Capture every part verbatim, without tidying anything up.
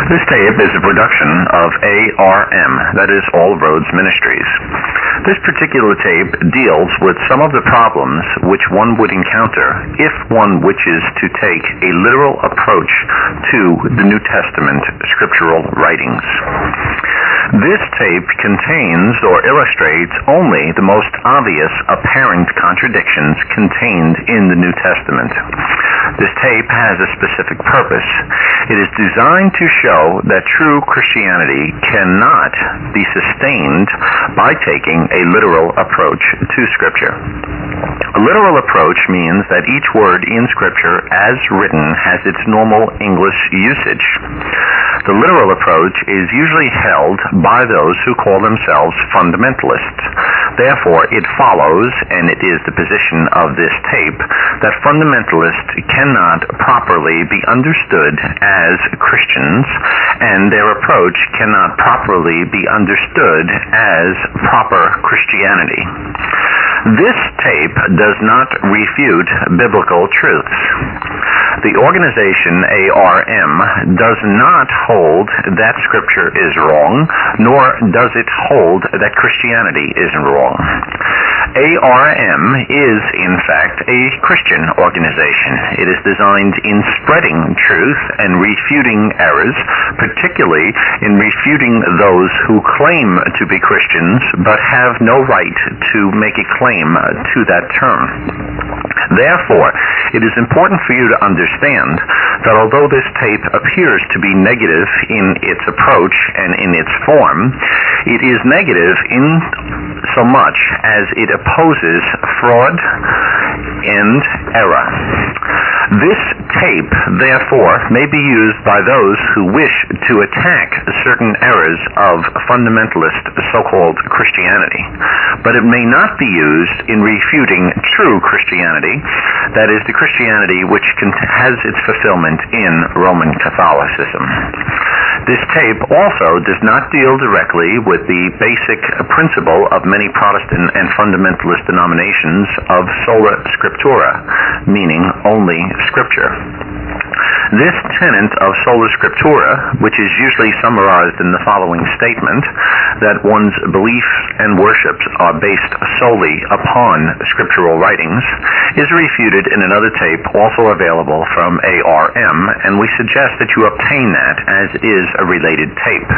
This tape is a production of A R M, that is All Roads Ministries. This particular tape deals with some of the problems which one would encounter if one wishes to take a literal approach to the New Testament scriptural writings. This tape contains or illustrates only the most obvious apparent contradictions contained in the New Testament. This tape has a specific purpose. It is designed to show that true Christianity cannot be sustained by taking a literal approach to Scripture. A literal approach means that each word in Scripture as written has its normal English usage. The literal approach is usually held by those who call themselves fundamentalists. Therefore, it follows, and it is the position of this tape, that fundamentalists cannot properly be understood as Christians, and their approach cannot properly be understood as proper Christianity. This tape does not refute biblical truths. The organization A R M does not hold that Scripture is wrong, nor does it hold that Christianity is wrong. A R M is, in fact, a Christian organization. It is designed in spreading truth and refuting errors, particularly in refuting those who claim to be Christians but have no right to make a claim to that term. Therefore, it is important for you to understand that although this tape appears to be negative in its approach and in its form, it is negative in so much as it opposes fraud and error. This tape, therefore, may be used by those who wish to attack certain errors of fundamentalist so-called Christianity, but it may not be used in refuting true Christianity, that is, the Christianity which has its fulfillment in Roman Catholicism. This tape also does not deal directly with the basic principle of many Protestant and fundamentalist denominations of sola scriptura, meaning only Scripture. This tenet of sola scriptura, which is usually summarized in the following statement, that one's beliefs and worships are based solely upon scriptural writings, is refuted in another tape also available from A R M, and we suggest that you obtain that as is a related tape.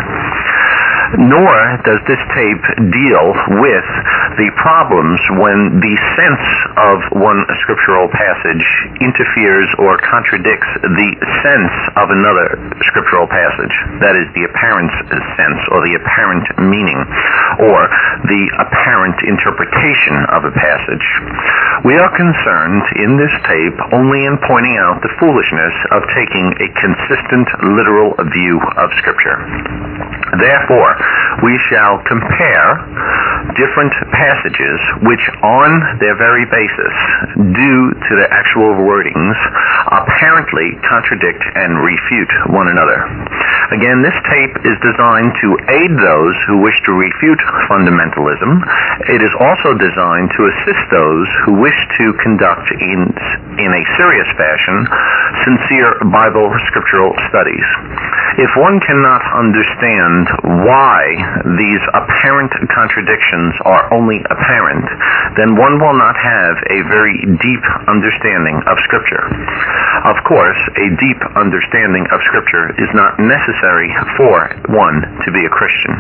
Nor does this tape deal with the problems when the sense of one scriptural passage interferes or contradicts the sense of another scriptural passage, that is, the apparent sense or the apparent meaning or the apparent interpretation of a passage. We are concerned in this tape only in pointing out the foolishness of taking a consistent literal view of Scripture. Therefore, we shall compare different passages which on their very basis, due to their actual wordings, apparently contradict and refute one another. Again, this tape is designed to aid those who wish to refute fundamentalism. It is also designed to assist those who wish to conduct in, in a serious fashion sincere Bible scriptural studies. If one cannot understand why these apparent contradictions are only apparent, then one will not have a very deep understanding of Scripture. Of course, a deep understanding of Scripture is not necessary for one to be a Christian.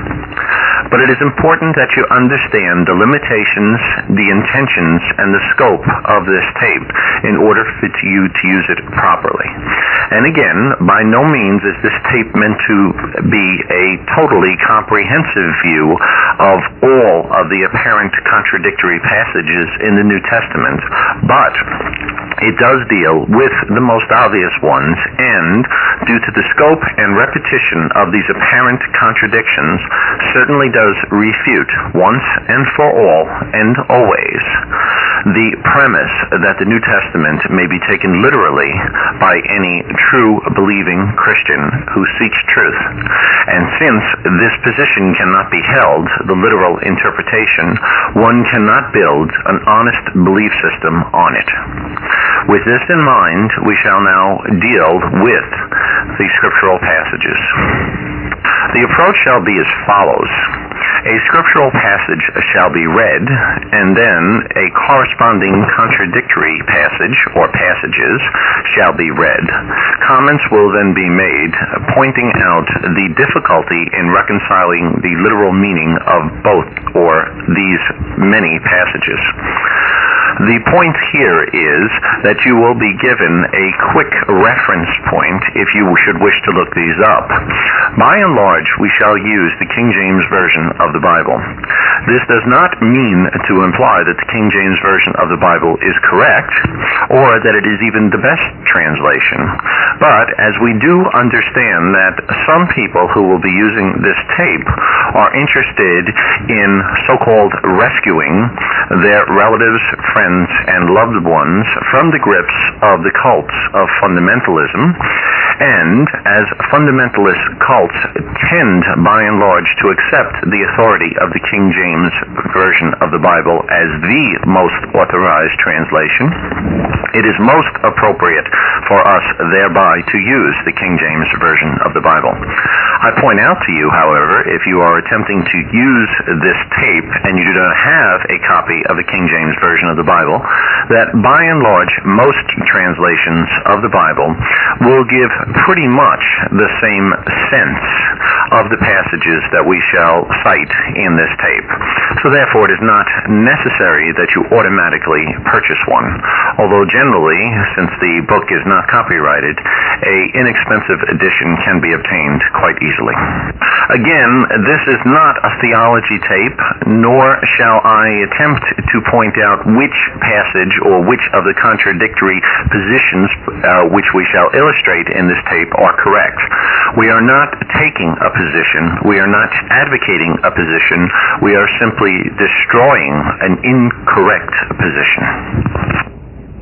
But it is important that you understand the limitations, the intentions, and the scope of this tape in order for you to use it properly. And again, by no means is this tape meant to be a totally comprehensive view of all of the apparent contradictory passages in the New Testament, but it does deal with the most obvious ones, and due to the scope and repetition of these apparent contradictions, certainly does refute once and for all and always the premise that the New Testament may be taken literally by any true believing Christian who seeks truth. And since this position cannot be held, the literal interpretation, one cannot build an honest belief system on it. With this in mind, we shall now deal with the scriptural passages. The approach shall be as follows. A scriptural passage shall be read, and then a corresponding contradictory passage or passages shall be read. Comments will then be made pointing out the difficulty in reconciling the literal meaning of both or these many passages. The point here is that you will be given a quick reference point if you should wish to look these up. By and large, we shall use the King James Version of the Bible. This does not mean to imply that the King James Version of the Bible is correct, or that it is even the best translation. But as we do understand that some people who will be using this tape are interested in so-called rescuing their relatives, friends, and loved ones from the grips of the cults of fundamentalism, and as fundamentalist cults tend by and large to accept the authority of the King James Version of the Bible as the most authorized translation, it is most appropriate for us thereby to use the King James Version of the Bible. I point out to you, however, if you are attempting to use this tape and you do not have a copy of the King James Version of the Bible, that by and large most translations of the Bible will give pretty much the same sense of the passages that we shall cite in this tape. So therefore it is not necessary that you automatically purchase one, although generally, since the book is not copyrighted, a inexpensive edition can be obtained quite easily. Again, this is not a theology tape, nor shall I attempt to point out which passage or which of the contradictory positions uh, which we shall illustrate in this tape are correct. We are not taking a position. We are not advocating a position. We are simply destroying an incorrect position.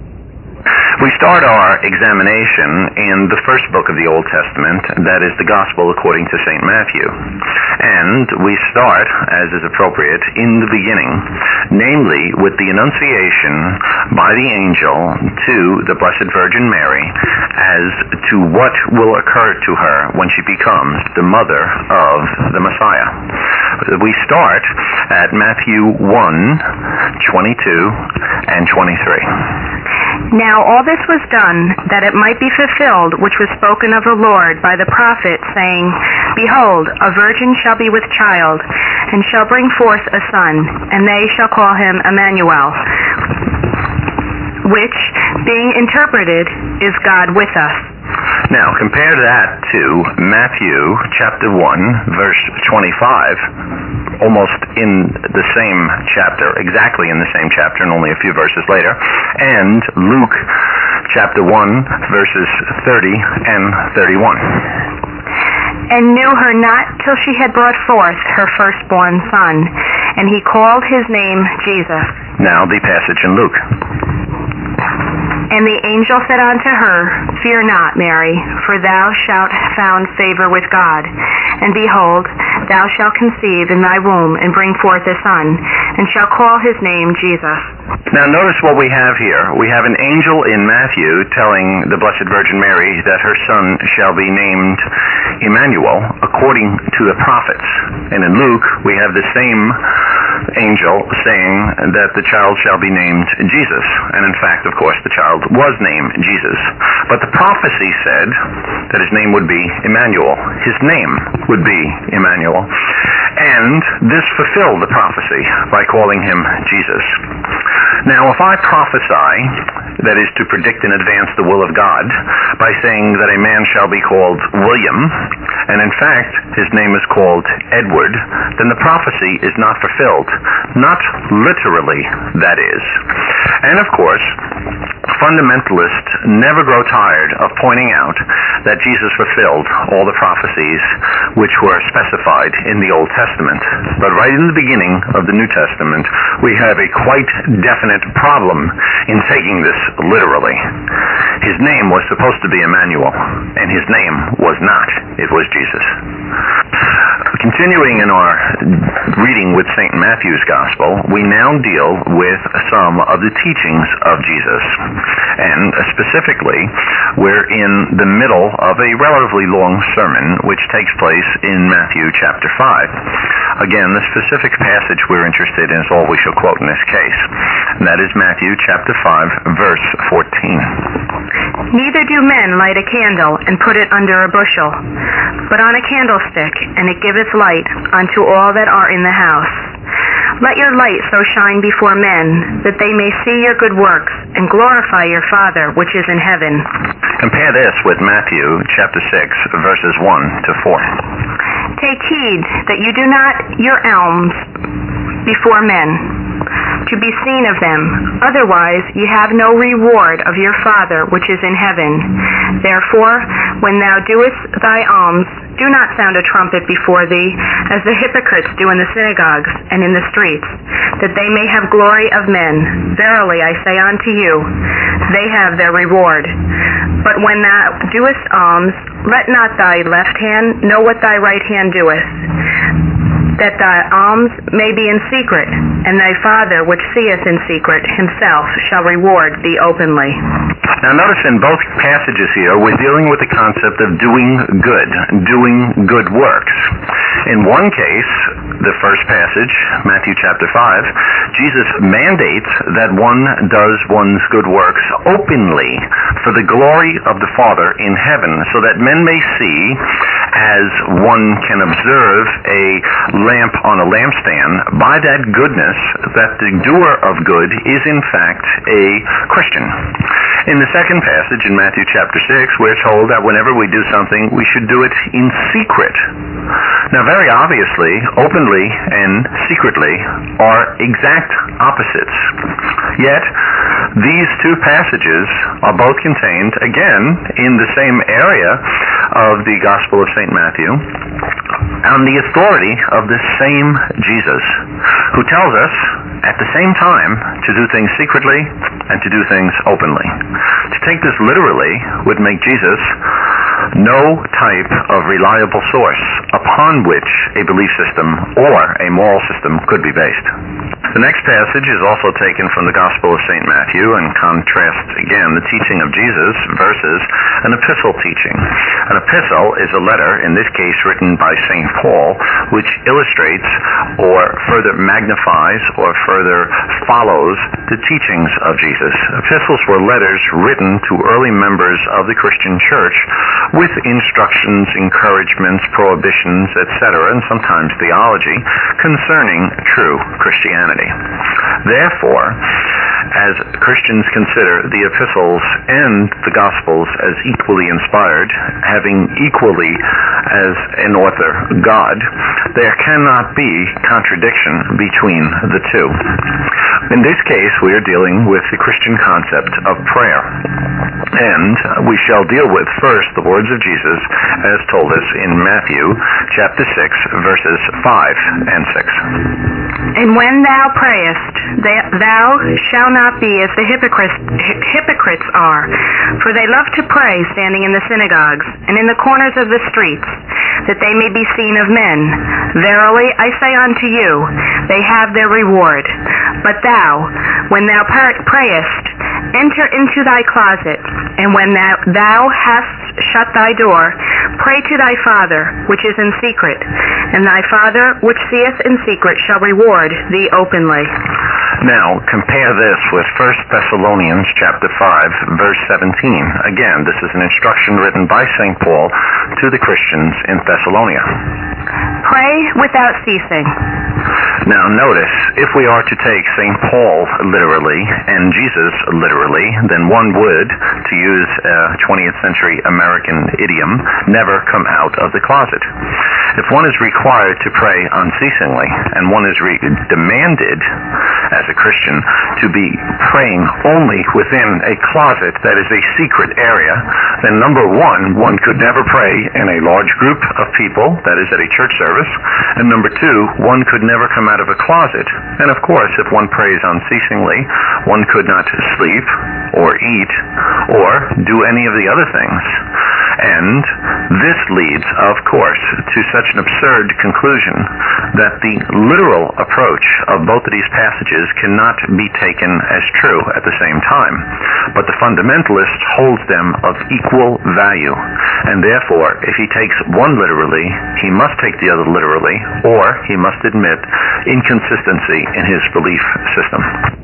We start our examination in the first book of the Old Testament, that is the Gospel according to Saint Matthew. And we start, as is appropriate, in the beginning, namely with the Annunciation by the angel to the Blessed Virgin Mary as to what will occur to her when she becomes the mother of the Messiah. We start at Matthew one, twenty-two and twenty-three. Now all this was done, that it might be fulfilled which was spoken of the Lord by the prophet, saying, Behold, a virgin shall be with child, and shall bring forth a son, and they shall call him Emmanuel, which, being interpreted, is God with us. Now, compare that to Matthew chapter one, verse twenty-five, almost in the same chapter, exactly in the same chapter, and only a few verses later, and Luke chapter one, verses thirty and thirty-one. And knew her not till she had brought forth her firstborn son, and he called his name Jesus. Now, the passage in Luke. And the angel said unto her, Fear not, Mary, for thou shalt found favor with God. And behold, thou shalt conceive in thy womb, and bring forth a son, and shall call his name Jesus. Now notice what we have here. We have an angel in Matthew telling the Blessed Virgin Mary that her son shall be named Emmanuel, according to the prophets. And in Luke, we have the same angel saying that the child shall be named Jesus. And in fact, of course, the child was named Jesus. But the prophecy said that his name would be Emmanuel. His name would be Emmanuel. And this fulfilled the prophecy by calling him Jesus. Now, if I prophesy, that is to predict in advance the will of God, by saying that a man shall be called William, and in fact his name is called Edward, then the prophecy is not fulfilled. Not literally, that is. And of course, fundamentalists never grow tired of pointing out that Jesus fulfilled all the prophecies which were specified in the Old Testament. But right in the beginning of the New Testament, we have a quite definite problem in taking this literally. His name was supposed to be Emmanuel, and his name was not. It was Jesus. Continuing in our reading with Saint Matthew's Gospel, we now deal with some of the teachings of Jesus. And specifically, we're in the middle of a relatively long sermon which takes place in Matthew chapter five. Again, the specific passage we're interested in is all we shall quote in this case. And that is Matthew chapter five, verse fourteen. Neither do men light a candle and put it under a bushel, but on a candlestick, and it giveth light unto all that are in the house. Let your light so shine before men, that they may see your good works, and glorify your Father which is in heaven. Compare this with Matthew chapter six, verses one to four. Take heed that you do not your alms before men, to be seen of them. Otherwise ye have no reward of your Father which is in heaven. Therefore, when thou doest thy alms, do not sound a trumpet before thee, as the hypocrites do in the synagogues and in the streets, that they may have glory of men. Verily I say unto you, they have their reward. But when thou doest alms, let not thy left hand know what thy right hand doeth, that thy alms may be in secret, and thy Father which seeth in secret himself shall reward thee openly. Now notice in both passages here, we're dealing with the concept of doing good, doing good works. In one case, the first passage, Matthew chapter five, Jesus mandates that one does one's good works openly for the glory of the Father in heaven, so that men may see, as one can observe a lamp on a lampstand, by that goodness, that the doer of good is in fact a Christian. In the second passage, in Matthew chapter six, we're told that whenever we do something, we should do it in secret. Now, very obviously, openly and secretly are exact opposites. Yet, these two passages are both contained, again, in the same area of the Gospel of Saint Matthew, on the authority of the same Jesus, who tells us at the same time to do things secretly and to do things openly. To take this literally would make Jesus no type of reliable source upon which a belief system or a moral system could be based. The next passage is also taken from the Gospel of Saint Matthew and contrasts again the teaching of Jesus versus an epistle teaching. An epistle is a letter, in this case written by Saint Paul, which illustrates or further magnifies or further follows the teachings of Jesus. Epistles were letters written to early members of the Christian church with instructions, encouragements, prohibitions, et cetera, and sometimes theology concerning true Christianity. Therefore, as Christians consider the epistles and the Gospels as equally inspired, having equally as an author God, there cannot be contradiction between the two. In this case, we are dealing with the Christian concept of prayer. And we shall deal with first the words of Jesus as told us in Matthew chapter six, verses five and six. And when thou prayest, thou shalt not be as the hypocrites, hypocrites are, for they love to pray standing in the synagogues and in the corners of the streets, that they may be seen of men. Verily I say unto you, they have their reward. But thou, when thou prayest, enter into thy closet, and when thou, thou hast shut thy door, pray to thy Father which is in secret, and thy Father which seeth in secret shall reward thee openly. Now, compare this with First Thessalonians chapter five, verse seventeen. Again, this is an instruction written by Saint Paul to the Christians in Thessalonica. Pray without ceasing. Now, notice, if we are to take Saint Paul literally and Jesus literally, then one would, to use a twentieth century American idiom, never come out of the closet. If one is required to pray unceasingly, and one is re- demanded as a Christian to be praying only within a closet that is a secret area, then number one, one could never pray in a large group of people, that is at a church service, and number two, one could never come out of a closet. And of course, if one prays unceasingly, one could not sleep, or eat, or do any of the other things. And this leads, of course, to such an absurd conclusion that the literal approach of both of these passages cannot be taken as true at the same time. But the fundamentalist holds them of equal value, and therefore, if he takes one literally, he must take the other literally, or he must admit inconsistency in his belief system.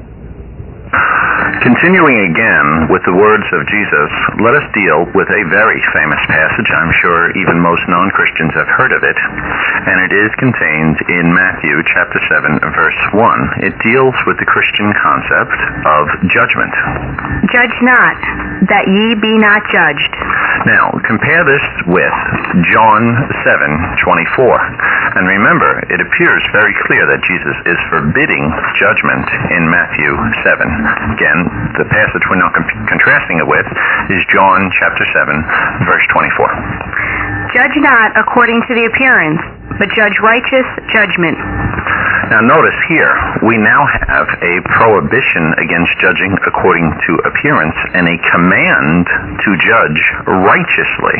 Continuing again with the words of Jesus, let us deal with a very famous passage. I'm sure even most non-Christians have heard of it, and it is contained in Matthew chapter seven, verse one. It deals with the Christian concept of judgment. Judge not, that ye be not judged. Now, compare this with John seven twenty-four. And remember, it appears very clear that Jesus is forbidding judgment in Matthew seven. Again, the passage we're now comp- contrasting it with is John chapter seven, verse twenty-four. Judge not according to the appearance, but judge righteous judgment. Now notice here, we now have a prohibition against judging according to appearance and a command to judge righteously.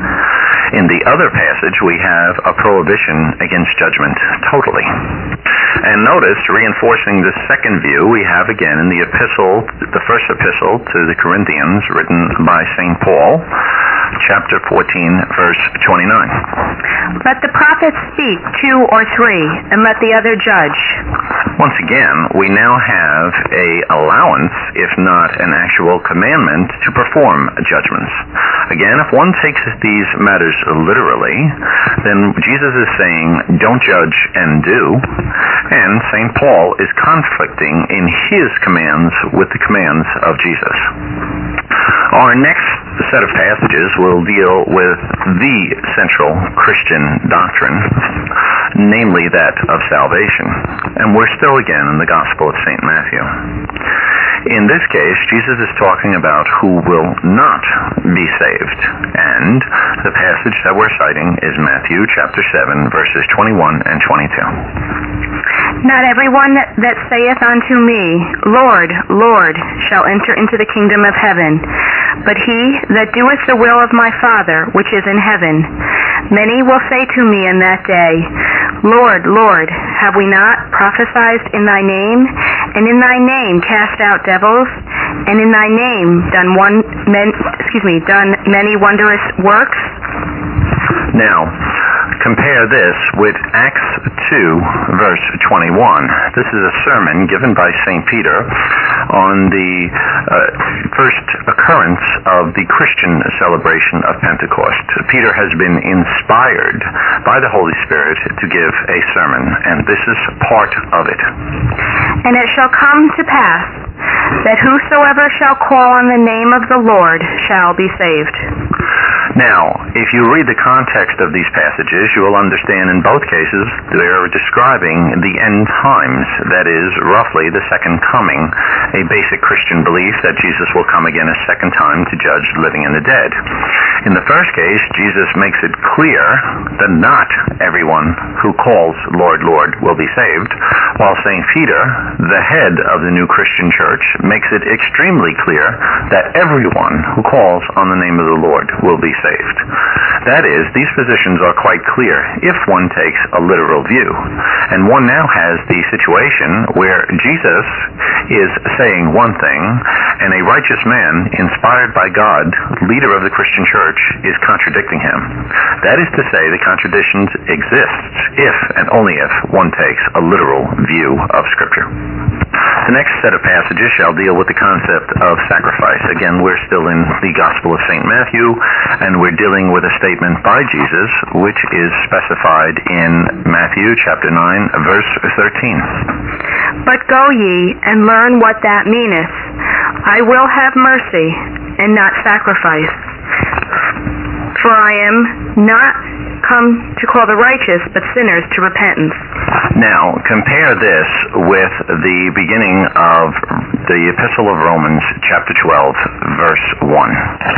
In the other passage, we have a prohibition against judgment totally. And notice, reinforcing the second view, we have again in the epistle, the first epistle to the Corinthians, written by Saint Paul, chapter fourteen, verse twenty-nine. Let the prophets speak two or three, and let the other judge. Once again, we now have a allowance, if not an actual commandment, to perform judgments. Again, if one takes these matters literally, then Jesus is saying, don't judge and do, and Saint Paul is conflicting in his commands with the commands of Jesus. Our next set of passages will deal with the central Christian doctrine, namely that of salvation. And we're still again in the Gospel of Saint Matthew. In this case, Jesus is talking about who will not be saved. And the passage that we're citing is Matthew chapter seven, verses twenty-one and twenty-two. Not everyone that, that saith unto me, Lord, Lord, shall enter into the kingdom of heaven, but he that doeth the will of my Father which is in heaven. Many will say to me in that day, Lord, Lord, have we not prophesied in thy name, and in thy name cast out devils, and in thy name done one, men, excuse me, done many wondrous works? Now, compare this with Acts two, verse twenty-one. This is a sermon given by Saint Peter on the uh, first occurrence of the Christian celebration of Pentecost. Peter has been inspired by the Holy Spirit to give a sermon, and this is part of it. And it shall come to pass that whosoever shall call on the name of the Lord shall be saved. Now, if you read the context of these passages, you will understand in both cases they are describing the end times, that is, roughly the second coming, a basic Christian belief that Jesus will come again a second time to judge the living and the dead. In the first case, Jesus makes it clear that not everyone who calls Lord, Lord will be saved, while Saint Peter, the head of the new Christian church, makes it extremely clear that everyone who calls on the name of the Lord will be saved. That is, these positions are quite clear if one takes a literal view. And one now has the situation where Jesus is saying one thing, and a righteous man, inspired by God, leader of the Christian church, is contradicting him. That is to say, the contradiction exists if and only if one takes a literal view of Scripture. The next set of passages shall deal with the concept of sacrifice. Again, we're still in the Gospel of Saint Matthew, and we're dealing with a statement by Jesus, which is specified in Matthew chapter nine, verse thirteen. But go ye, and learn what that meaneth. I will have mercy, and not sacrifice. For I am not come to call the righteous, but sinners to repentance. Now, compare this with the beginning of the Epistle of Romans, chapter twelve, verse one.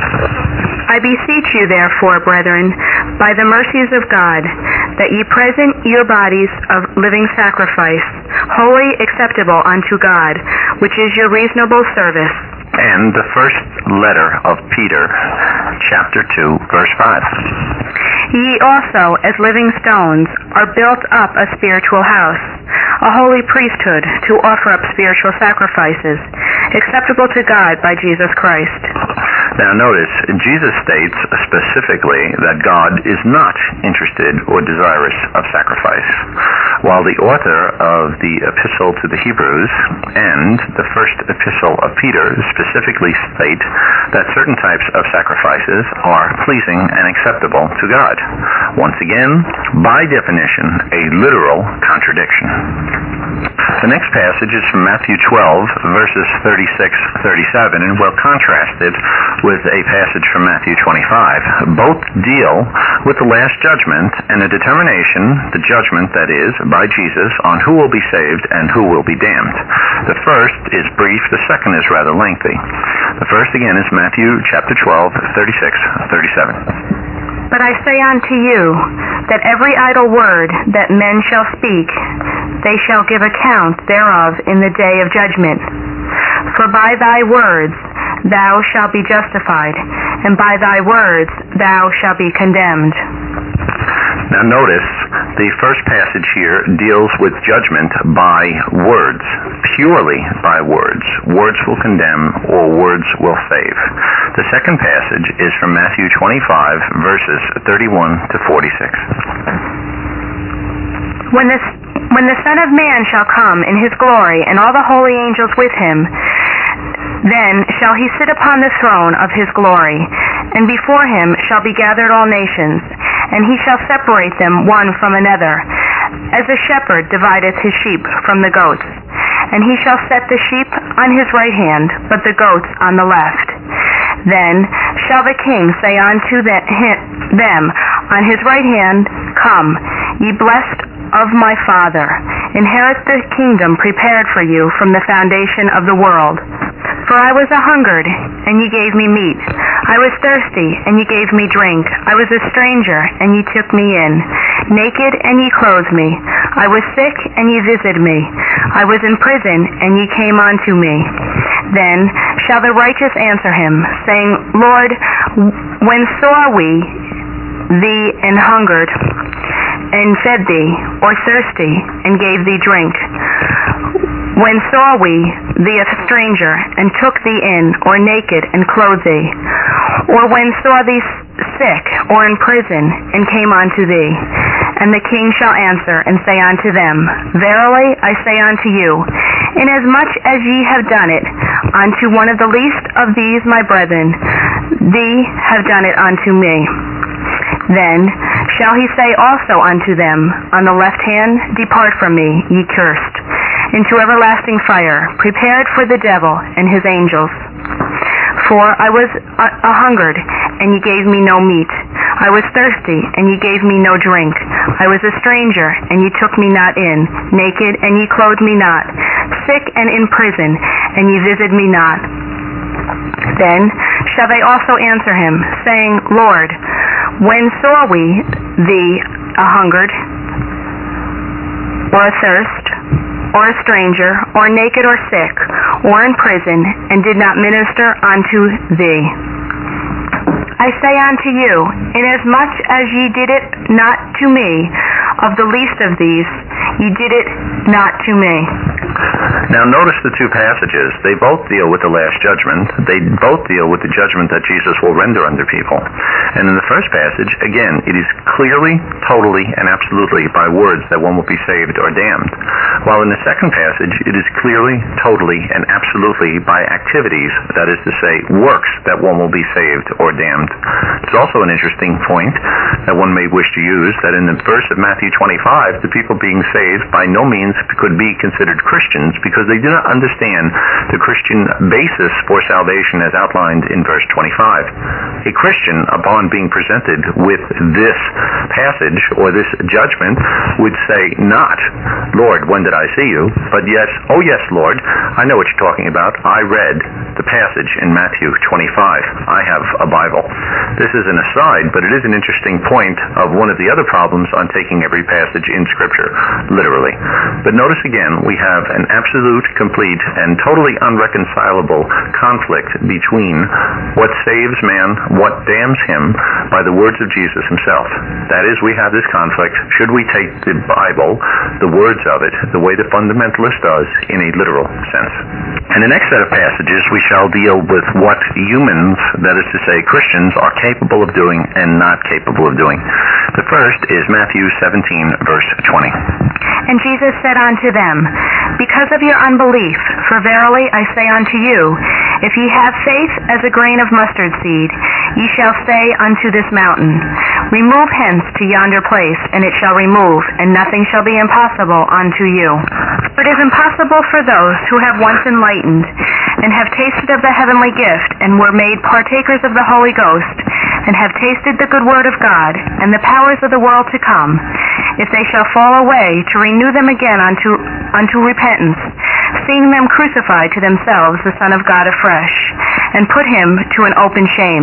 I beseech you, therefore, brethren, by the mercies of God, that ye present your bodies of living sacrifice, wholly acceptable unto God, which is your reasonable service. and the first letter of Peter, chapter two, verse five. Ye also, as living stones, are built up a spiritual house, a holy priesthood, to offer up spiritual sacrifices, acceptable to God by Jesus Christ. Now notice, Jesus states specifically that God is not interested or desirous of sacrifice, while the author of the Epistle to the Hebrews and the first Epistle of Peter specifically state that certain types of sacrifices are pleasing and acceptable to God. Once again, by definition, a literal contradiction. The next passage is from Matthew twelve, verses thirty-six to thirty-seven, and we'll contrast it with a passage from Matthew twenty-five. Both deal with the last judgment and a determination, the judgment that is, by Jesus, on who will be saved and who will be damned. The first is brief, the second is rather lengthy. The first, again, is Matthew chapter twelve, thirty-six to thirty-seven. But I say unto you, that every idle word that men shall speak, they shall give account thereof in the day of judgment. For by thy words thou shalt be justified, and by thy words thou shalt be condemned. Now notice, the first passage here deals with judgment by words, purely by words. Words will condemn or words will save. The second passage is from Matthew twenty-five, verses thirty-one to forty-six. When the, when the Son of Man shall come in his glory, and all the holy angels with him, then shall he sit upon the throne of his glory, and before him shall be gathered all nations, and he shall separate them one from another, as a shepherd divideth his sheep from the goats. And he shall set the sheep on his right hand, but the goats on the left. Then shall the king say unto them on his right hand, Come, ye blessed of my Father, inherit the kingdom prepared for you from the foundation of the world. For I was a hungered, and ye gave me meat. I was thirsty, and ye gave me drink. I was a stranger, and ye took me in. Naked, and ye clothed me. I was sick, and ye visited me. I was in prison, and ye came unto me. Then shall the righteous answer him, saying, Lord, when saw we thee an hungered, and fed thee, or thirsty, and gave thee drink? When saw we thee a stranger, and took thee in, or naked, and clothed thee? Or when saw thee sick, or in prison, and came unto thee? And the king shall answer, and say unto them, Verily I say unto you, inasmuch as ye have done it unto one of the least of these my brethren, thee have done it unto me. Then shall he say also unto them on the left hand, Depart from me, ye cursed, into everlasting fire, prepared for the devil and his angels. For I was a, a hungered, and ye gave me no meat. I was thirsty, and ye gave me no drink. I was a stranger, and ye took me not in. Naked, and ye clothed me not. Sick and in prison, and ye visited me not. Then shall they also answer him, saying, Lord, when saw we thee a hungered, or athirst, or a stranger, or naked, or sick, or in prison, and did not minister unto thee? I say unto you, inasmuch as ye did it not to me, of the least of these, ye did it not to me. Now notice the two passages. They both deal with the last judgment. They both deal with the judgment that Jesus will render unto people. And in the first passage, again, it is clearly, totally, and absolutely by words that one will be saved or damned. While in the second passage, it is clearly, totally, and absolutely by activities, that is to say, works, that one will be saved or damned. It's also an interesting point that one may wish to use, that in the verse of Matthew twenty-five, the people being saved by no means could be considered Christians because they do not understand the Christian basis for salvation as outlined in verse twenty-five. A Christian, upon being presented with this passage or this judgment, would say not, Lord, when did I see you? But yes, oh yes, Lord, I know what you're talking about. I read the passage in Matthew twenty-five. I have a Bible. This is an aside, but it is an interesting point of one of the other problems on taking every passage in Scripture. literally. But notice again, we have an absolute, complete, and totally unreconcilable conflict between what saves man, what damns him, by the words of Jesus himself. That is, we have this conflict. Should we take the Bible, the words of it, the way the fundamentalist does, in a literal sense? In the next set of passages, we shall deal with what humans, that is to say Christians, are capable of doing and not capable of doing. The first is Matthew seventeen, verse twenty. And Jesus said unto them, Because of your unbelief, for verily I say unto you, if ye have faith as a grain of mustard seed, ye shall say unto this mountain, Remove hence to yonder place, and it shall remove, and nothing shall be impossible unto you. For it is impossible for those who have once enlightened, and have tasted of the heavenly gift, and were made partakers of the Holy Ghost, and have tasted the good word of God, and the powers of the world to come, if they shall fall away, to renew them again unto, unto repentance, seeing them crucified to themselves the Son of God afresh, and put him to an open shame.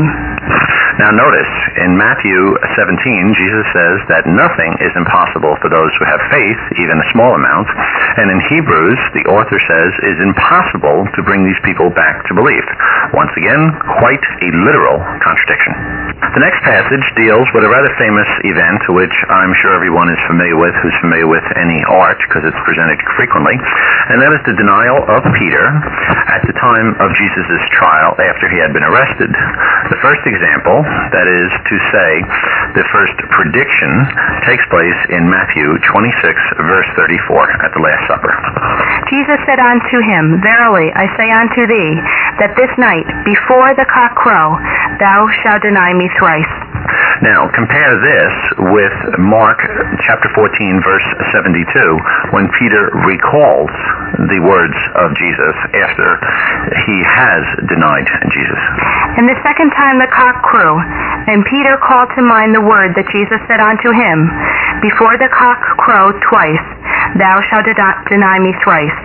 Now notice, in Matthew seventeen, Jesus says that nothing is impossible for those who have faith, even a small amount, and in Hebrews, the author says is impossible to bring these people back to belief. Once again, quite a literal contradiction. The next passage deals with a rather famous event, which I'm sure everyone is familiar with who's familiar with any art, because it's presented frequently, and that is the denial of Peter at the time of Jesus' trial after he had been arrested. The first example, that is to say, the first prediction, takes place in Matthew twenty-six, verse thirty-four, at the Last Supper. Jesus said unto him, Verily I say unto thee, that this night, before the cock crow, thou shalt deny me thrice. Now, compare this with Mark chapter fourteen, verse seventy-two, when Peter recalls the words of Jesus after he has denied Jesus. And the second time the cock crew, and Peter called to mind the word that Jesus said unto him, Before the cock crow twice, thou shalt deny me thrice.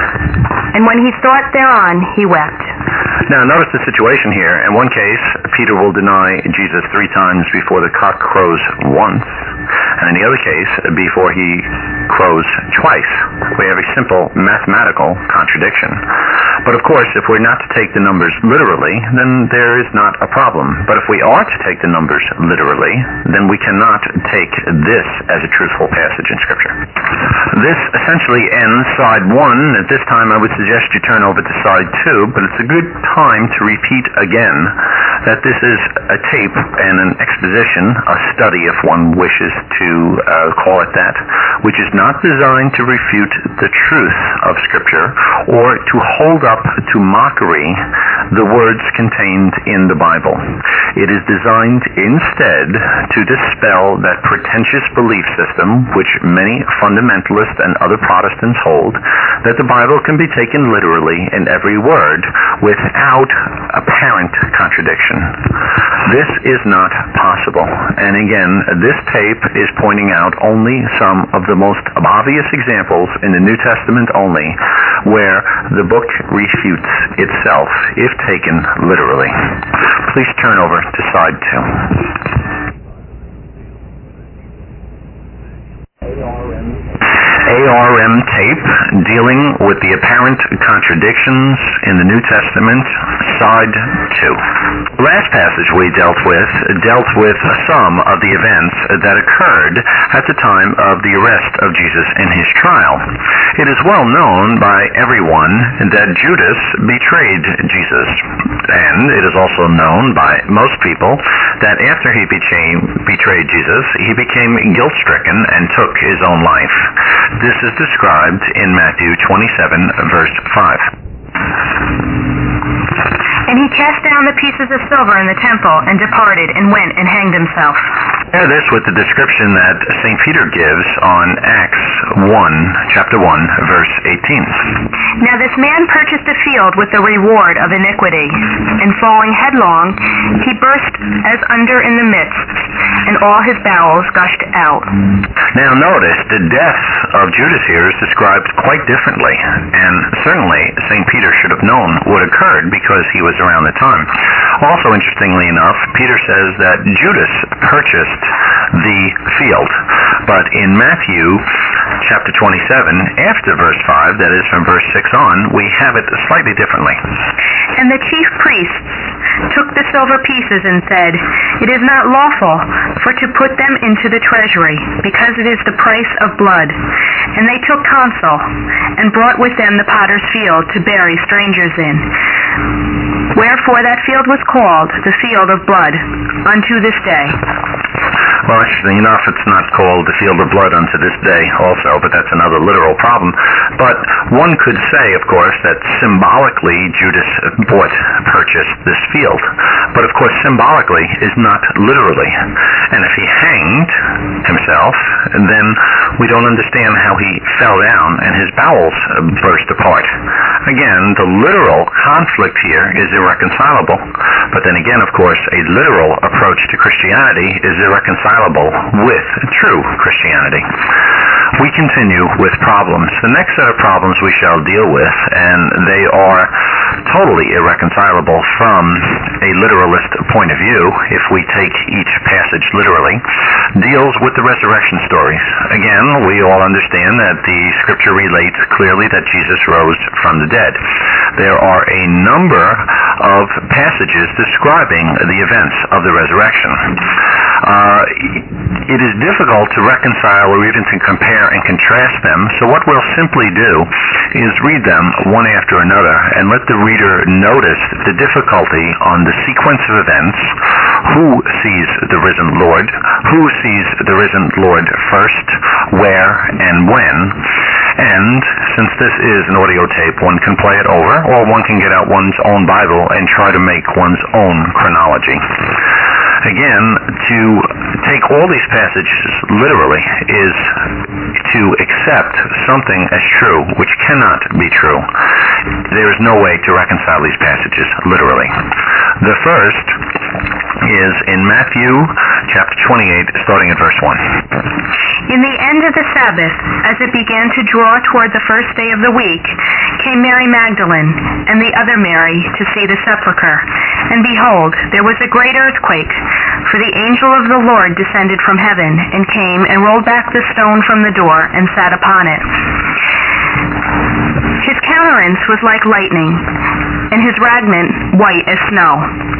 And when he thought thereon, he wept. Now, notice the situation here. In one case, Peter will deny Jesus three times before the cock crows once, and in the other case, before he crows twice. We have a simple mathematical contradiction. But of course, if we're not to take the numbers literally, then there is not a problem. But if we are to take the numbers literally, then we cannot take this as a truthful passage in Scripture. This essentially ends side one. At this time, I would suggest you turn over to side two, but it's a good time to repeat again that this is a tape and an exposition, a study if one wishes to uh, call it that, which is not designed to refute the truth of Scripture or to hold up to mockery the words contained in the Bible. It is designed instead to dispel that pretentious belief system which many fundamentalists and other Protestants hold, that the Bible can be taken literally in every word without apparent contradiction. This is not possible. And again, this tape is pointing out only some of the most obvious examples in the New Testament only where the book refutes itself if taken literally. Please turn over to side two. A R M tape dealing with the apparent contradictions in the New Testament, side two. The last passage we dealt with dealt with some of the events that occurred at the time of the arrest of Jesus in his trial. It is well known by everyone that Judas betrayed Jesus, and it is also known by most people that after he became, betrayed Jesus, he became guilt-stricken and took his own life. This is described in Matthew twenty-seven, verse five. And he cast down the pieces of silver in the temple, and departed, and went and hanged himself. Compare this with the description that Saint Peter gives on Acts one, chapter one, verse eighteen. Now this man purchased a field with the reward of iniquity, and falling headlong, he burst as under in the midst, and all his bowels gushed out. Now notice, the death of Judas here is described quite differently, and certainly Saint Peter should have known what occurred because he was around the time. Also, interestingly enough, Peter says that Judas purchased the field. But in Matthew chapter twenty-seven, after verse five, that is from verse six on, we have it slightly differently. And the chief priests took the silver pieces and said, "It is not lawful for to put them into the treasury, because it is the price of blood." And they took counsel, and brought with them the potter's field to bury strangers in. Wherefore that field was called the field of blood unto this day. Well, interesting enough, it's not called the field of blood unto this day also, but that's another literal problem. But one could say, of course, that symbolically Judas bought, purchased this field. But of course, symbolically is not literally. And if he hanged himself, then we don't understand how he fell down and his bowels burst apart. Again, the literal conflict here is irreconcilable. But then again, of course, a literal approach to Christianity is irreconcilable with true Christianity. We continue with problems. The next set of problems we shall deal with, and they are totally irreconcilable from a literalist point of view, if we take each passage literally, deals with the resurrection stories. Again, we all understand that the scripture relates clearly that Jesus rose from the dead. There are a number of passages describing the events of the resurrection. Uh, it is difficult to reconcile or even to compare and contrast them, so what we'll simply do is read them one after another and let the reader notice the difficulty on the sequence of events, who sees the risen Lord, who sees the risen Lord first, where, and when. And since this is an audio tape, one can play it over, or one can get out one's own Bible and try to make one's own chronology. Again, to take all these passages literally is to accept something as true which cannot be true. There is no way to reconcile these passages literally. The first is in Matthew chapter twenty-eight, starting at verse one. In the end of the Sabbath, as it began to draw toward the first day of the week, came Mary Magdalene and the other Mary to see the sepulchre. And behold, there was a great earthquake, for the angel of the Lord descended from heaven, and came and rolled back the stone from the door, and sat upon it. His countenance was like lightning, and his raiment white as snow.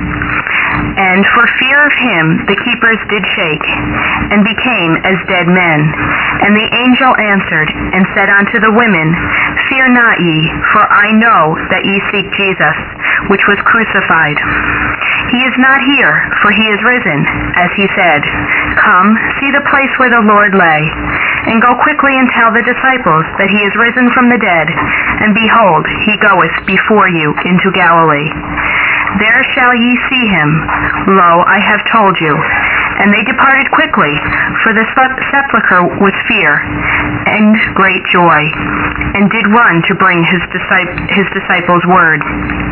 And for fear of him the keepers did shake, and became as dead men. And the angel answered, and said unto the women, Fear not ye, for I know that ye seek Jesus, which was crucified. He is not here, for he is risen, as he said. Come, see the place where the Lord lay, and go quickly and tell the disciples that he is risen from the dead, and behold, he goeth before you into Galilee. There shall ye see him. Lo, I have told you. And they departed quickly, for the sepulchre was fear and great joy, and did run to bring his, discip- his disciples word.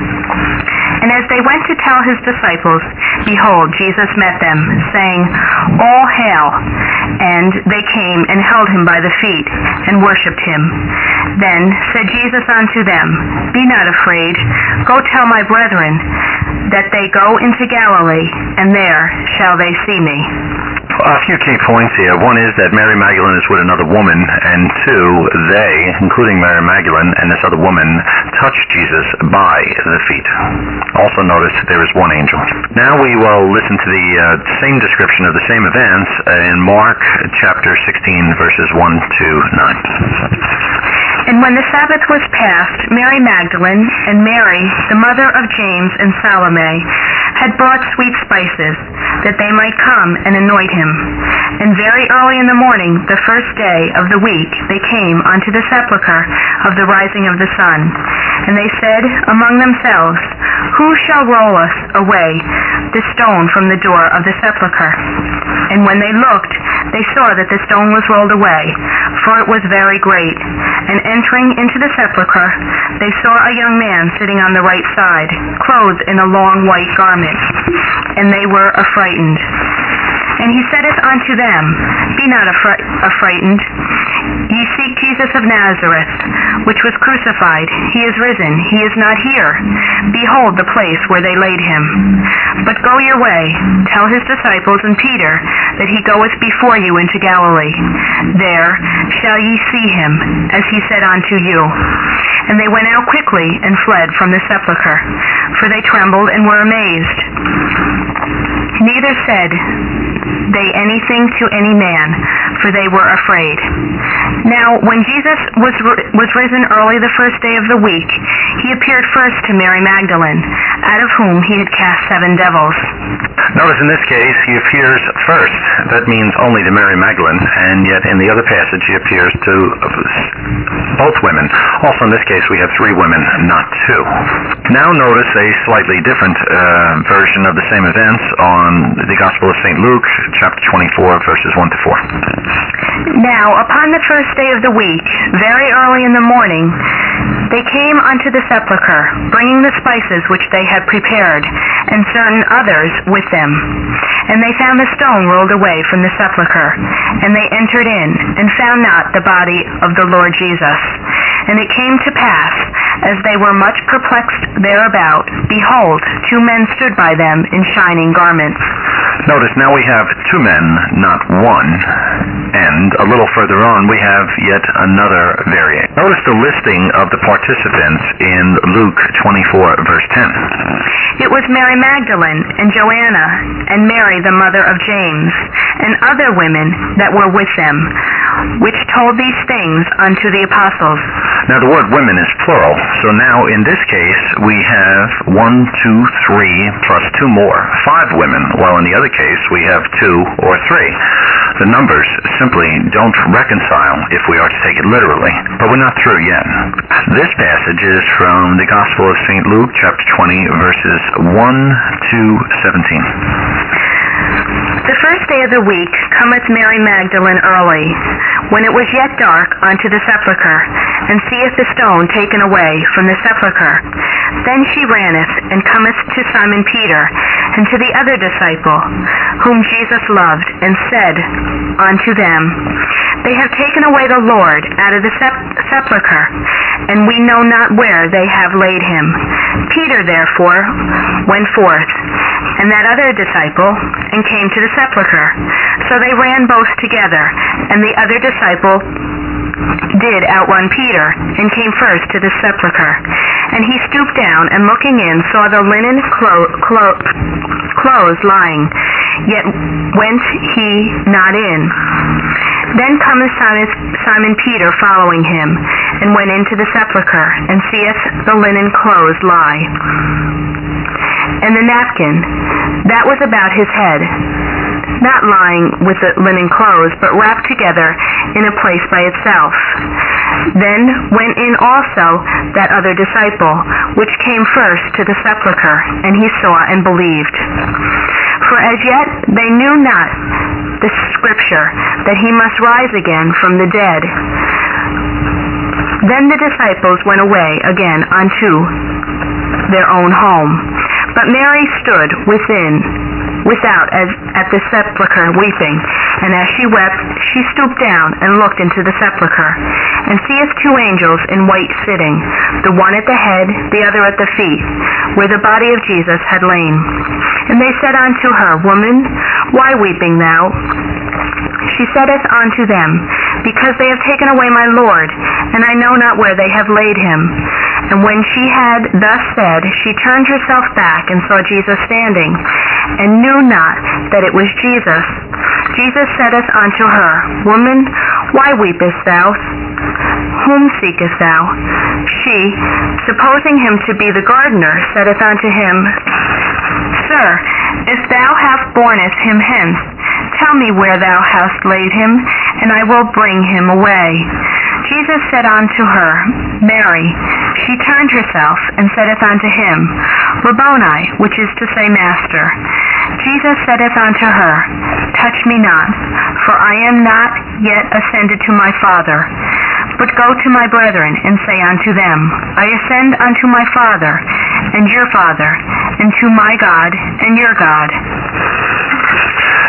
And as they went to tell his disciples, behold, Jesus met them, saying, All hail! And they came and held him by the feet, and worshipped him. Then said Jesus unto them, Be not afraid. Go tell my brethren that they go into Galilee, and there shall they see me. A few key points here. One is that Mary Magdalene is with another woman, and two, they, including Mary Magdalene and this other woman, touched Jesus by the feet. Also notice there is one angel. Now we will listen to the uh, same description of the same events uh, in Mark chapter sixteen, verses one to nine. And when the Sabbath was past, Mary Magdalene and Mary, the mother of James and Salome, had brought sweet spices, that they might come and anoint him. And very early in the morning, the first day of the week, they came unto the sepulchre of the rising of the sun. And they said among themselves, Who shall roll us away the stone from the door of the sepulchre? And when they looked, they saw that the stone was rolled away, for it was very great. And entering into the sepulchre, they saw a young man sitting on the right side, clothed in a long white garment. And they were affrighted. And he saith unto them, Be not affri- affrighted. Ye seek Jesus Jesus of Nazareth, which was crucified. He is risen. He is not here. Behold the place where they laid him. But go your way, tell his disciples and Peter that he goeth before you into Galilee. There shall ye see him, as he said unto you. And they went out quickly and fled from the sepulchre, for they trembled and were amazed. Neither said they anything to any man, for they were afraid. Now, when Jesus was was risen early the first day of the week, he appeared first to Mary Magdalene, out of whom he had cast seven devils. Notice in this case, he appears first. That means only to Mary Magdalene, and yet in the other passage, he appears to both women. Also in this case, we have three women, not two. Now notice a slightly different uh, version of the same events on the Gospel of Saint Luke, chapter twenty-four, verses one to four. Now, upon the first day of the week, very early in the morning, they came unto the sepulchre, bringing the spices which they had prepared, and certain others with them. And they found the stone rolled away from the sepulchre. And they entered in, and found not the body of the Lord Jesus. And it came to pass, as they were much perplexed thereabout, behold, two men stood by them in shining garments. Notice now we have two men, not one, and a little further on we have yet another variant. Notice the listing of the participants in Luke twenty-four, verse ten. It was Mary Magdalene, and Joanna, and Mary the mother of James, and other women that were with them, which told these things unto the apostles. Now the word women is plural, so now in this case we have one, two, three, plus two more, five women, while in the other case we have two or three. The numbers simply don't reconcile if we are to take it literally, but we're not through yet. This passage is from the Gospel of Saint Luke, chapter twenty, verses one to seventeen. The first day of the week cometh Mary Magdalene early, when it was yet dark, unto the sepulchre, and seeth the stone taken away from the sepulchre. Then she runneth, and cometh to Simon Peter, and to the other disciple, whom Jesus loved, and said unto them, They have taken away the Lord out of the sep- sepulchre, and we know not where they have laid him. Peter therefore went forth, and that other disciple, and came to the sepulchre. So they ran both together, and the other disciple did outrun Peter, and came first to the sepulchre. And he stooped down, and looking in, saw the linen clo- clo- clothes lying, yet went he not in. Then cometh Simon, Simon Peter following him, and went into the sepulchre, and seeth the linen clothes lie, and the napkin that was about his head, not lying with the linen clothes, but wrapped together in a place by itself. Then went in also that other disciple, which came first to the sepulchre, and he saw and believed. For as yet they knew not the scripture, that he must rise again from the dead. Then the disciples went away again unto their own home. But Mary stood within, without as at the sepulchre weeping. And as she wept, she stooped down and looked into the sepulchre, and seeth two angels in white sitting, the one at the head, the other at the feet, where the body of Jesus had lain. And they said unto her, Woman, why weeping thou? She saith unto them, Because they have taken away my Lord, and I know not where they have laid him. And when she had thus said, she turned herself back and saw Jesus standing, and knew not that it was Jesus. Jesus saith unto her, Woman, why weepest thou? Whom seekest thou? She, supposing him to be the gardener, saith unto him, Sir, if thou hast borneth him hence, tell me where thou hast laid him, and I will bring him away. Jesus said unto her, Mary. She turned herself, and saith unto him, Rabboni, which is to say, Master. Jesus saith unto her, Touch me not, for I am not yet ascended to my Father, but go to my brethren, and say unto them, I ascend unto my Father, and your Father, and to my God, and your God.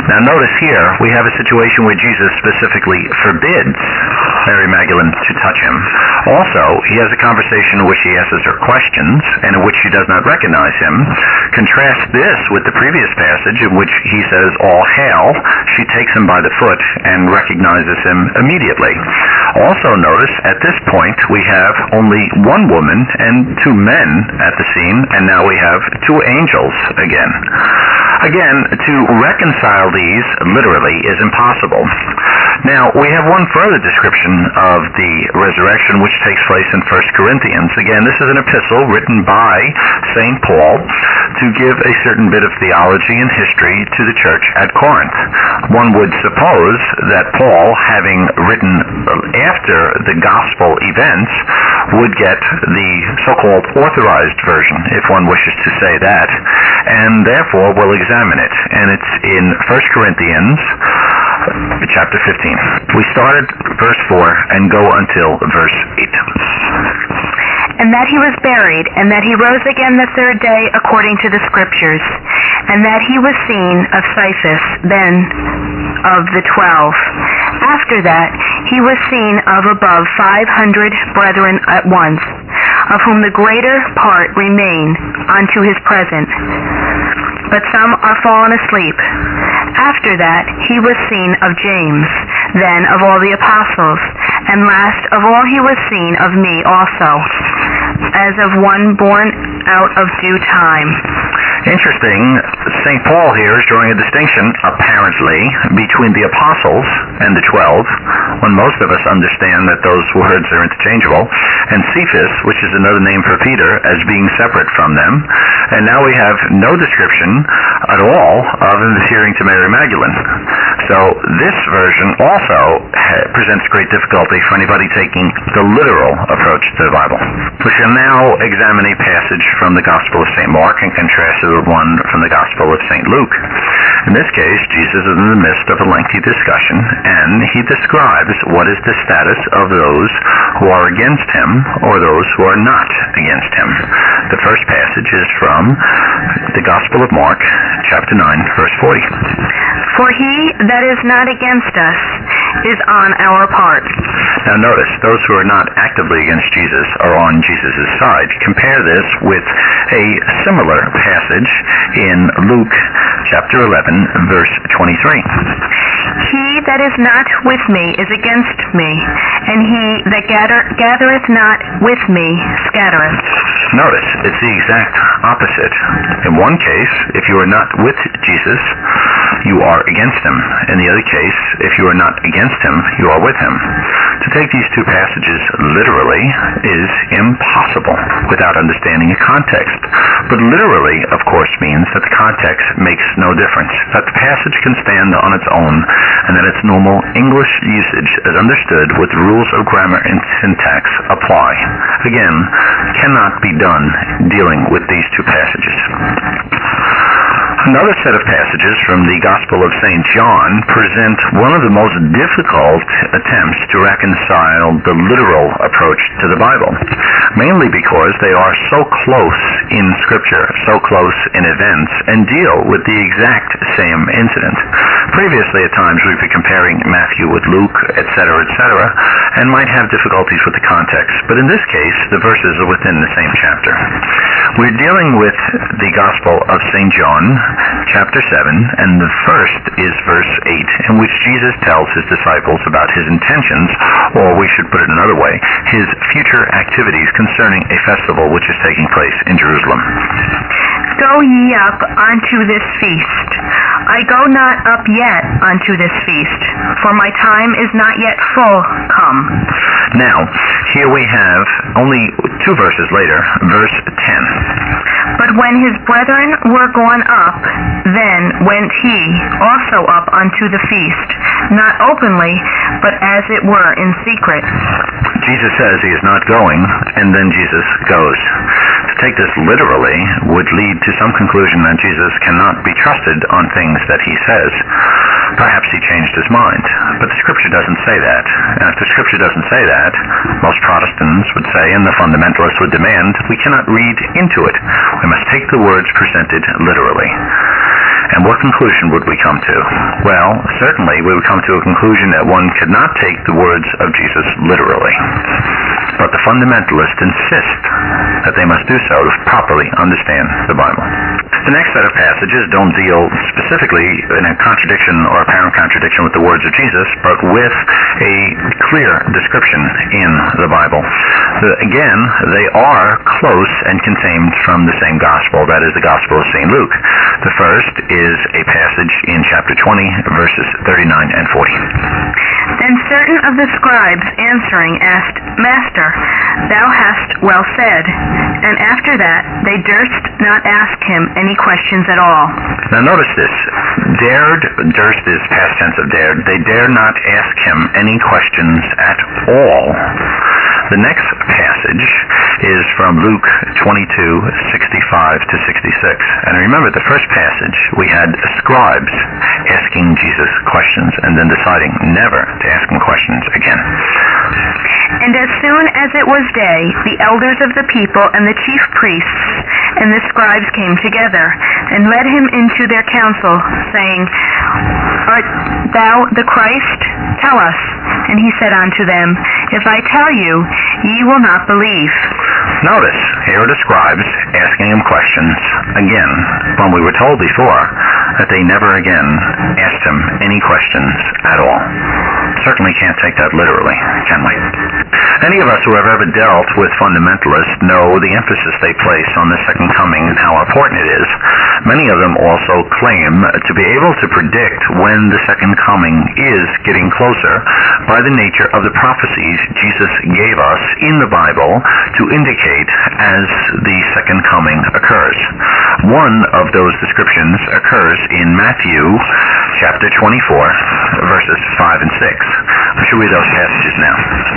Now notice here, we have a situation where Jesus specifically forbids Mary Magdalene to touch him. Also, he has a conversation in which he asks her questions and in which she does not recognize him. Contrast this with the previous passage in which he says, "All hail." She takes him by the foot and recognizes him immediately. Also notice, at this point, we have only one woman and two men at the scene, and now we have two angels again. Again, to reconcile these literally is impossible. Now, we have one further description of the resurrection which takes place in First Corinthians. Again, this is an epistle written by Saint Paul to give a certain bit of theology and history to the church at Corinth. One would suppose that Paul, having written after the gospel events, would get the so-called authorized version, if one wishes to say that, and therefore will examine it. And it's in First Corinthians chapter fifteen. We start at verse four and go until verse eight. And that he was buried, and that he rose again the third day according to the Scriptures, and that he was seen of Cephas, then of the twelve. After that he was seen of above five hundred brethren at once, of whom the greater part remain unto his present, but some are fallen asleep. After that he was seen of James, then of all the apostles, and last of all he was seen of me also, as of one born out of due time. Interesting, Saint Paul here is drawing a distinction, apparently, between the apostles and the twelve, when most of us understand that those words are interchangeable, and Cephas, which is another name for Peter, as being separate from them. And now we have no description at all of him appearing to Mary Magdalene. So this version also presents great difficulty for anybody taking the literal approach to the Bible. We shall now examine a passage from the Gospel of Saint Mark and contrast it with one from the Gospel of Saint Luke. In this case, Jesus is in the midst of a lengthy discussion, and he describes what is the status of those who are against him or those who are not against him. The first passage is from the Gospel of Mark, chapter nine, verse forty. For he that is not against us is on our part. Now notice, those who are not actively against Jesus are on Jesus' side. Compare this with a similar passage in Luke chapter eleven, verse twenty-three. He that is not with me is against me, and he that gather, gathereth not with me scattereth. Notice, it's the exact opposite. In one case, if you are not with Jesus, you are against him. In the other case, if you are not against him, you are with him. To take these two passages literally is impossible without understanding the context. But literally, of course, means that the context makes no difference, that the passage can stand on its own, and that its normal English usage as understood with rules of grammar and syntax apply. Again, cannot be done dealing with these two passages. Another set of passages from the Gospel of Saint John present one of the most difficult attempts to reconcile the literal approach to the Bible, mainly because they are so close in Scripture, so close in events, and deal with the exact same incident. Previously, at times, we've been comparing Matthew with Luke, et cetera, et cetera, and might have difficulties with the context, but in this case, the verses are within the same chapter. We're dealing with the Gospel of Saint John, chapter seven, and the first is verse eight, in which Jesus tells his disciples about his intentions, or we should put it another way, his future activities concerning a festival which is taking place in Jerusalem. Go ye up unto this feast. I go not up yet unto this feast, for my time is not yet full come. Now, here we have only two verses later, verse ten. But when his brethren were gone up, then went he also up unto the feast, not openly, but as it were in secret. Jesus says he is not going, and then Jesus goes. To take this literally would lead to some conclusion that Jesus cannot be trusted on things that he says. Perhaps he changed his mind, but the Scripture doesn't say that. And if the Scripture doesn't say that, most Protestants would say, and the fundamentalists would demand, we cannot read into it. We must take the words presented literally. And what conclusion would we come to? Well, certainly we would come to a conclusion that one could not take the words of Jesus literally. But the fundamentalists insist that they must do so to properly understand the Bible. The next set of passages don't deal specifically in a contradiction or apparent contradiction with the words of Jesus, but with a clear description in the Bible. The, again, they are close and contained from the same gospel, that is the Gospel of Saint Luke. The first is a passage in chapter twenty, verses thirty-nine and forty. Then certain of the scribes answering asked, Master, thou hast well said. And after that they durst not ask him any questions at all. Now notice this. Dared, durst is past tense of dared. They dare not ask him any questions at all. The next passage is from Luke twenty-two, sixty-five to sixty-six. And remember, the first passage, we had scribes asking Jesus questions and then deciding never to ask him questions again. And as soon as it was day, the elders of the people and the chief priests and the scribes came together, and led him into their council, saying, Art thou the Christ? Tell us. And he said unto them, If I tell you, ye will not believe. Notice, here are the scribes asking him questions again, when we were told before that they never again asked him any questions at all. Certainly can't take that literally, can we? Any of us who have ever dealt with fundamentalists know the emphasis they place on the second coming and how important it is. Many of them also claim to be able to predict when the second coming is getting closer by the nature of the prophecies Jesus gave us in the Bible to indicate as the second coming occurs. One of those descriptions occurs in Matthew chapter twenty-four, verses five and six. We shall read those passages now.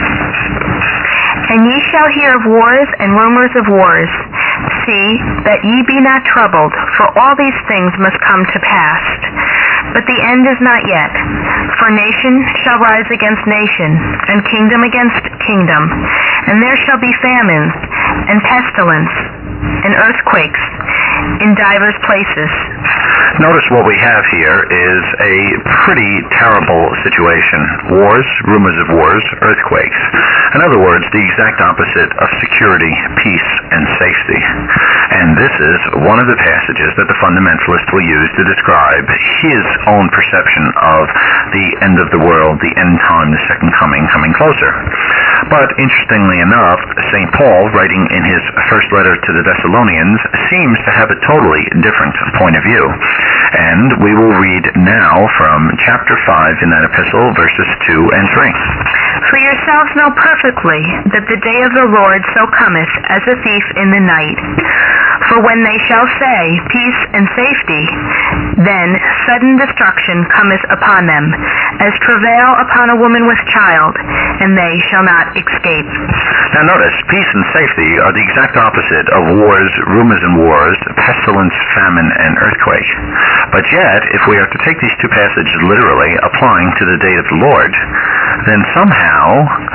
And ye shall hear of wars and rumors of wars. See that ye be not troubled, for all these things must come to pass. But the end is not yet. For nation shall rise against nation, and kingdom against kingdom. And there shall be famines, and pestilence, and earthquakes in divers places. Notice what we have here is a pretty terrible situation. Wars, rumors of wars, earthquakes. In other words, the exact opposite of security, peace, and safety. And this is one of the passages that the fundamentalist will use to describe his own perception of the end of the world, the end time, the second coming, coming closer. But interestingly enough, Saint Paul, writing in his first letter to the Thessalonians, seems to have a totally different point of view. And we will read now from chapter five in that epistle, verses two and three. For yourselves know perfectly that the day of the Lord so cometh as a thief in the night. For when they shall say, Peace and safety, then sudden destruction cometh upon them, as travail upon a woman with child, and they shall not escape. Now notice, peace and safety are the exact opposite of wars, rumors and wars, pestilence, famine, and earthquake. But yet, if we are to take these two passages literally, applying to the day of the Lord, then somehow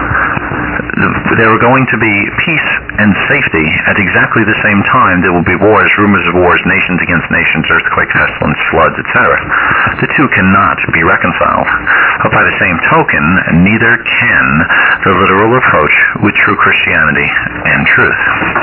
there are going to be peace and safety at exactly the same time. There will be wars, rumors of wars, nations against nations, earthquake, pestilence, floods, et cetera. The two cannot be reconciled. But by the same token, neither can the literal approach with true Christianity and truth.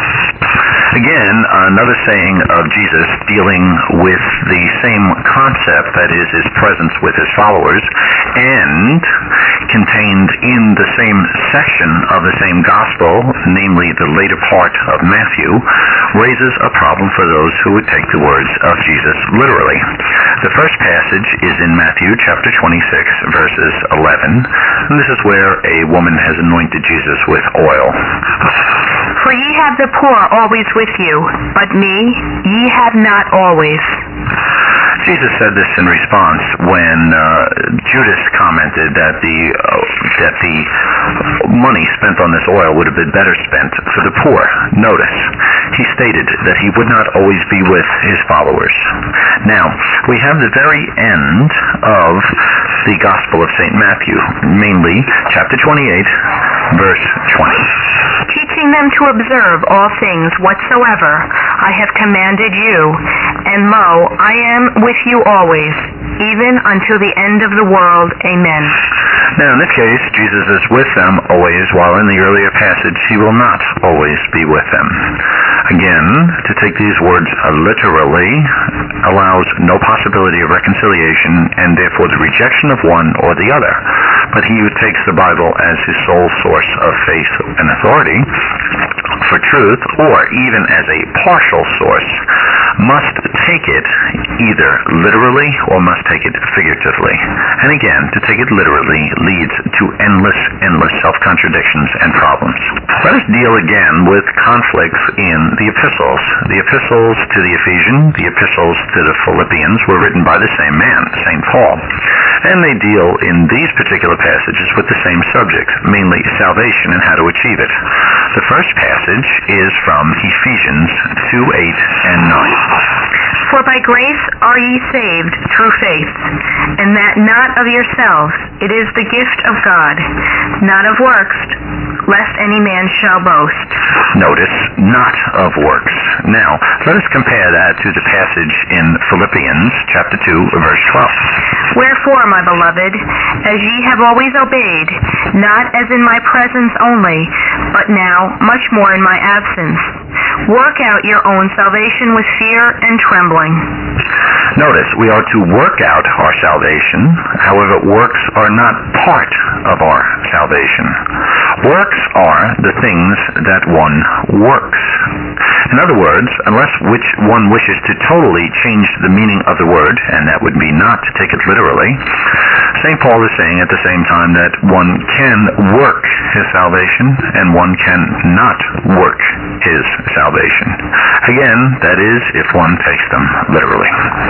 Again, another saying of Jesus dealing with the same concept, that is, his presence with his followers, and contained in the same section of the same gospel, namely the later part of Matthew, raises a problem for those who would take the words of Jesus literally. The first passage is in Matthew chapter twenty-six, verses eleven, and this is where a woman has anointed Jesus with oil. For ye have the poor always with you, but me ye have not always. Jesus said this in response when uh, Judas commented that the uh, that the money spent on this oil would have been better spent for the poor. Notice, he stated that he would not always be with his followers. Now, we have the very end of the Gospel of Saint Matthew, mainly chapter twenty-eight, verse twenty. Teaching teaching them to observe all things whatsoever I have commanded you, and lo, I am with you always, even until the end of the world. Amen. Now, in this case, Jesus is with them always, while in the earlier passage, he will not always be with them. Again, to take these words literally allows no possibility of reconciliation and therefore the rejection of one or the other. But he who takes the Bible as his sole source of faith and authority for truth, or even as a partial source, must take it either literally or must take it figuratively. And again, to take it literally leads to endless, endless self-contradictions and problems. Let us deal again with conflicts in the epistles. The epistles to the Ephesians, the epistles to the Philippians were written by the same man, Saint Paul. And they deal in these particular passages with the same subject, mainly salvation and how to achieve it. The first passage is from Ephesians two, eight, and nine. For by grace are ye saved through faith, and that not of yourselves, it is the gift of God, not of works, lest any man shall boast. Notice, not of works. Now, let us compare that to the passage in Philippians chapter two, verse twelve. Wherefore, my beloved, as ye have always obeyed, not as in my presence only, but now much more in my absence, work out your own salvation with fear and trembling. Notice, we are to work out our salvation. However, works are not part of our salvation. Works are the things that one works. In other words, unless which one wishes to totally change the meaning of the word, and that would be not to take it literally, Saint Paul is saying at the same time that one can work his salvation and one can not work his salvation. Again, that is, if one takes them literally.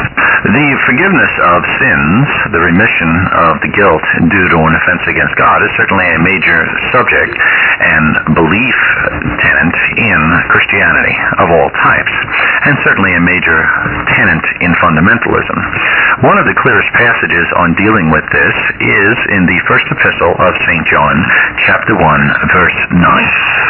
The forgiveness of sins, the remission of the guilt due to an offense against God, is certainly a major subject and belief tenet in Christianity of all types, and certainly a major tenet in fundamentalism. One of the clearest passages on dealing with this is in the first epistle of Saint John, chapter one, verse nine.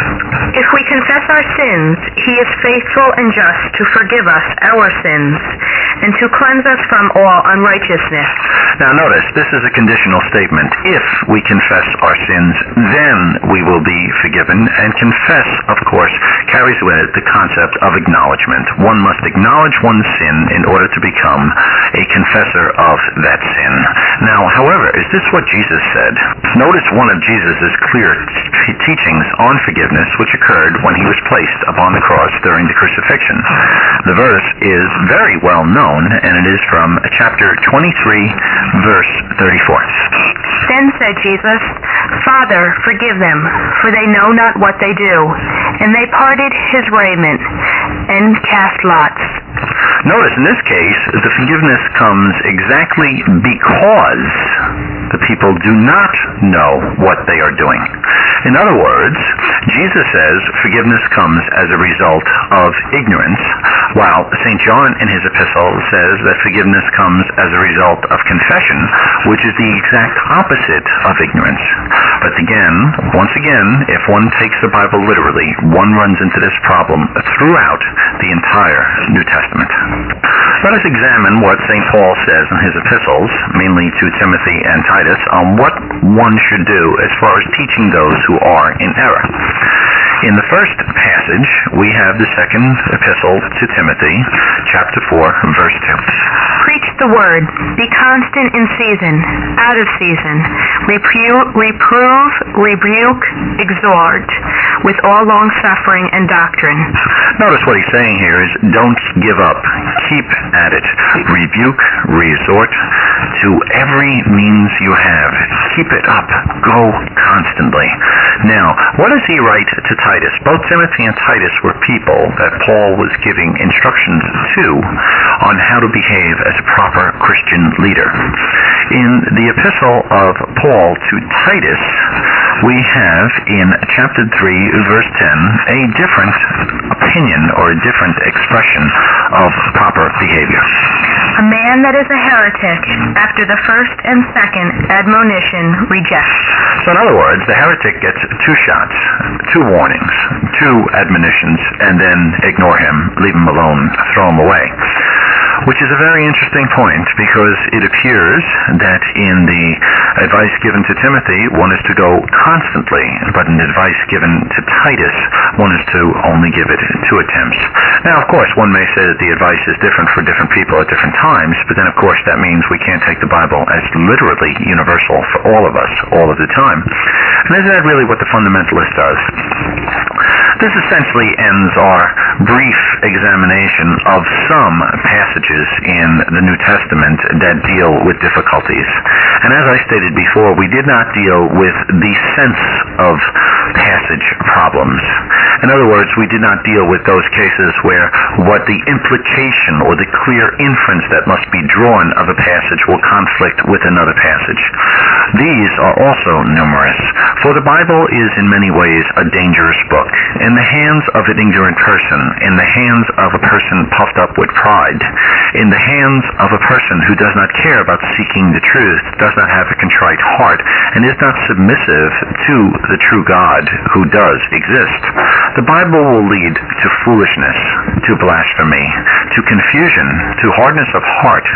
If we confess our sins, he is faithful and just to forgive us our sins, and to cleanse us from all unrighteousness. Now notice, this is a conditional statement. If we confess our sins, then we will be forgiven, and confess, of course, carries with it the concept of acknowledgement. One must acknowledge one's sin in order to become a confessor of that sin. Now, however, is this what Jesus said? Notice one of Jesus' clear t- teachings on forgiveness, which occurred when he was placed upon the cross during the crucifixion. The verse is very well known, and it is from chapter twenty-three, verse thirty-four. Then said Jesus, Father, forgive them, for they know not what they do. And they parted his raiment and cast lots. Notice in this case, the forgiveness comes exactly because the people do not know what they are doing. In other words, Jesus says forgiveness comes as a result of ignorance, while Saint John in his epistle says that forgiveness comes as a result of confession, which is the exact opposite of ignorance. But again, once again, if one takes the Bible literally, one runs into this problem throughout the entire New Testament. Let us examine what Saint Paul says in his epistles, mainly to Timothy and Titus, on what one should do as far as teaching those who are in error. In the first passage, we have the second epistle to Timothy, chapter four, verse two. Preach the word, be constant in season, out of season, Repu- reprove, rebuke, exhort, with all long-suffering and doctrine. Notice what he's saying here is, don't give up. Keep at it. Rebuke, resort to every means you have. Keep it up. Go constantly. Now, what does he write to Titus? Both Timothy and Titus were people that Paul was giving instructions to on how to behave as a proper Christian leader. In the epistle of Paul to Titus, we have in chapter three, verse ten, a different opinion or a different expression of proper behavior. A man that is a heretic, after the first and second admonition, rejects. So in other words, the heretic gets two shots, two warnings, two admonitions, and then ignore him, leave him alone, throw him away. Which is a very interesting point, because it appears that in the advice given to Timothy, one is to go constantly, but in the advice given to Titus, one is to only give it two attempts. Now, of course, one may say that the advice is different for different people at different times, but then, of course, that means we can't take the Bible as literally universal for all of us, all of the time. And isn't that really what the fundamentalist does? This essentially ends our brief examination of some passages in the New Testament that deal with difficulties. And as I stated before, we did not deal with the sense of passage problems. In other words, we did not deal with those cases where what the implication or the clear inference that must be drawn of a passage will conflict with another passage. These are also numerous, for the Bible is in many ways a dangerous book. In the hands of an ignorant person, in the hands of a person puffed up with pride, in the hands of a person who does not care about seeking the truth, does not have a contrite heart, and is not submissive to the true God who does exist, the Bible will lead to foolishness, to blasphemy, to confusion, to hardness of heart.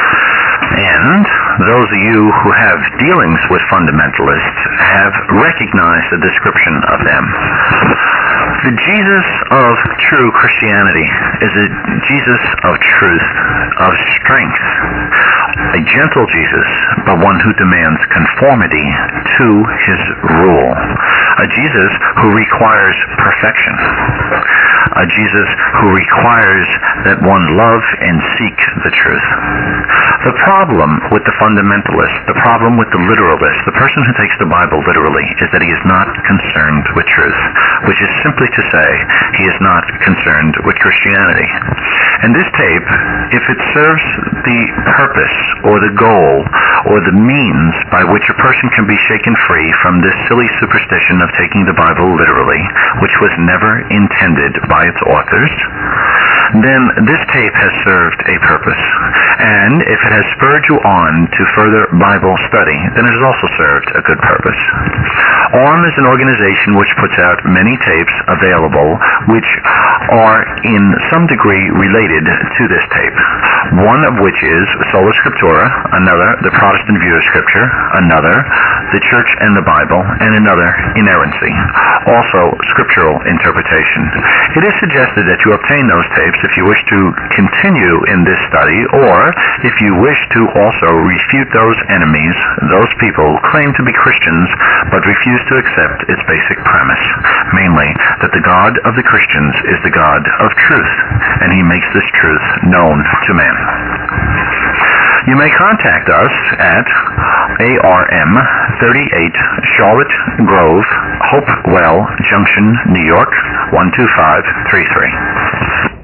And those of you who have dealings with fundamentalists have recognized the description of them. The Jesus of true Christianity is a Jesus of truth, of strength, a gentle Jesus, but one who demands conformity to his rule, a Jesus who requires perfection, a Jesus who requires that one love and seek the truth. The problem with the fundamentalist, the problem with the literalist, the person who takes the Bible literally, is that he is not concerned with truth, which is simply to say he is not concerned with Christianity. And this tape, if it serves the purpose or the goal or the means by which a person can be shaken free from this silly superstition of taking the Bible literally, which was never intended by its authors, then this tape has served a purpose. And if it has spurred you on to further Bible study, then it has also served a good purpose. O R M is an organization which puts out many tapes available which are in some degree related to this tape. One of which is Sola Scriptura, another, the Protestant View of Scripture, another, the Church and the Bible, and another, Inerrancy, also scriptural interpretation. It is suggested that you obtain those tapes if you wish to continue in this study, or if you wish to also refute those enemies, those people who claim to be Christians but refuse to accept its basic premise, mainly that the God of the Christians is the God of truth, and he makes this truth known to man. You may contact us at A R M thirty-eight Charlotte Grove, Hopewell Junction, New York, one two five three three.